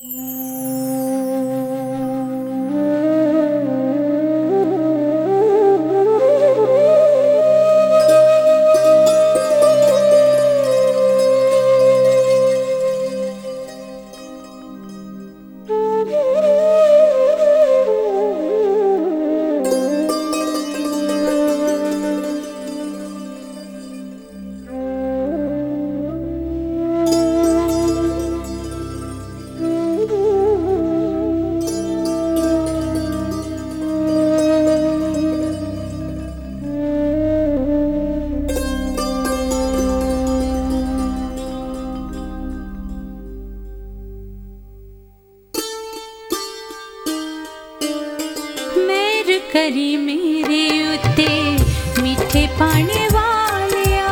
करी मेरे उत्ते मीठे पानी वालिया,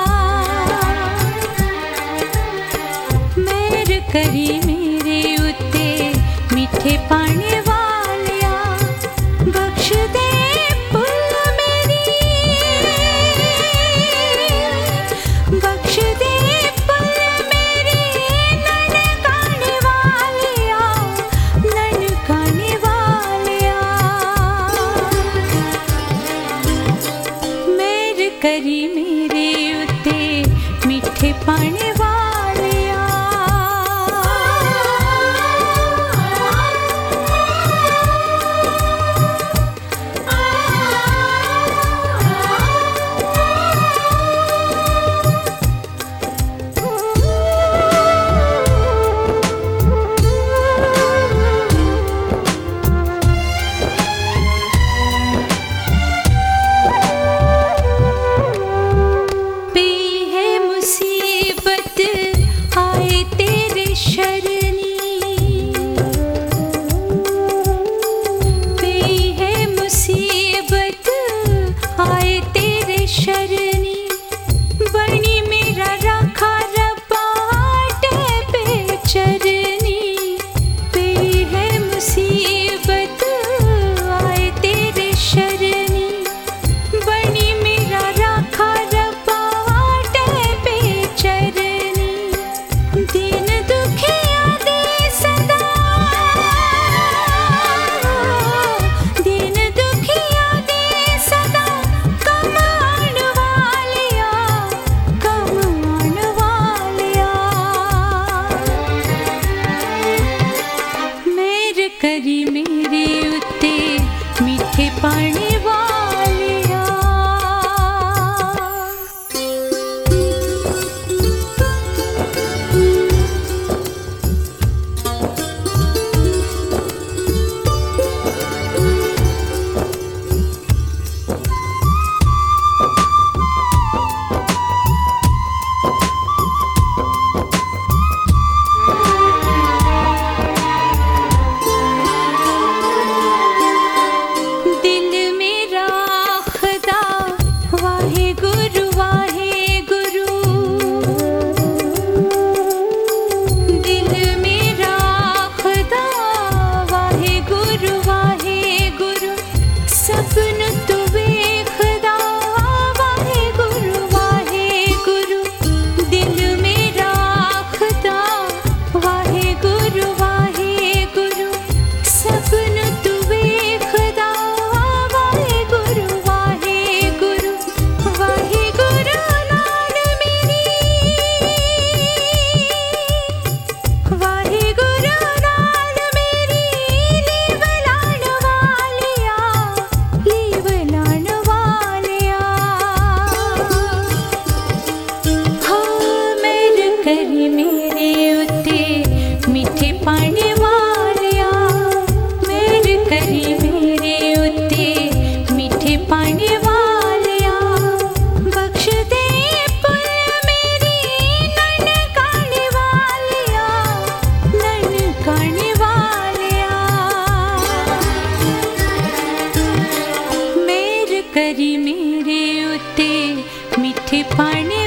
मेर करी मेरे उत्ते मीठे पानी वालिया, बख्श दे भुल मेरी, बख्श दे भुल मेरी, ननकाने वालिया, ननकाने वालिया, करी मेरे उत्ते मीठे पानी वालिया। करी मेरे उत्ते मीठे पानी वालिया। करी मेरे उत्ते मीठे पानी वालिया, मेर करी मेरे उत्ते मीठे पानी वालिया, बख्श दे भुल मेरी, ननकाने वालिया, ननकाने वालिया, मेर करी मेरे उत्ते मीठे पानी